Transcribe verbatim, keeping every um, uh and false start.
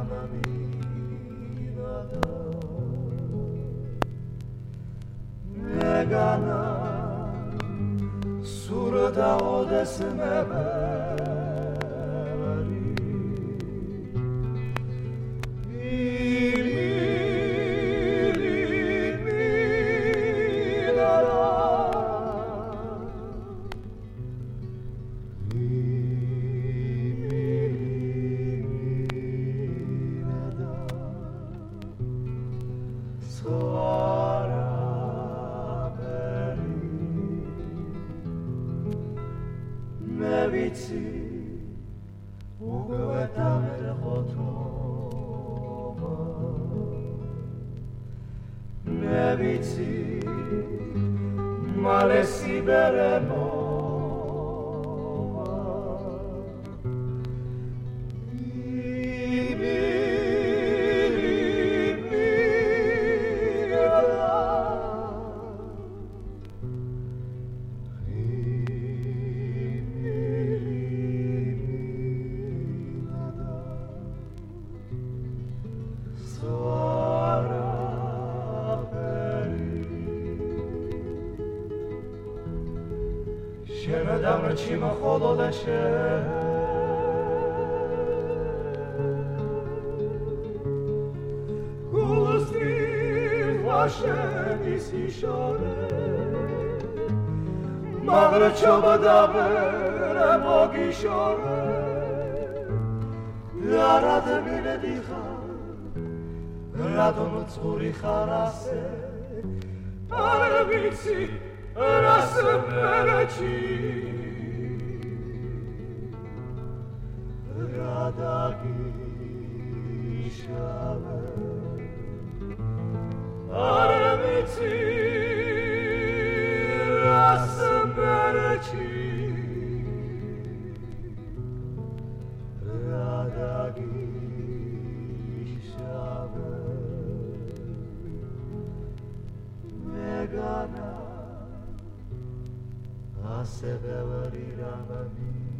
Megana surda odes meveri მე ვიცი უკვე დამერხოთობა მე ვიცი მალე სიბერე მოვა შენ დამრჩი მხოლოდ შენ გულსი ვაშენის იშორე მაგრა ჩობა ვერ მოგიშორე რად მინდიხარ რადომ წური ხარ ასე არ ვიცი რას მერჩი რადაგიშავე არ ვიცი რას მერჩი რადაგიშავე მეგანა ასე ბევრი რამები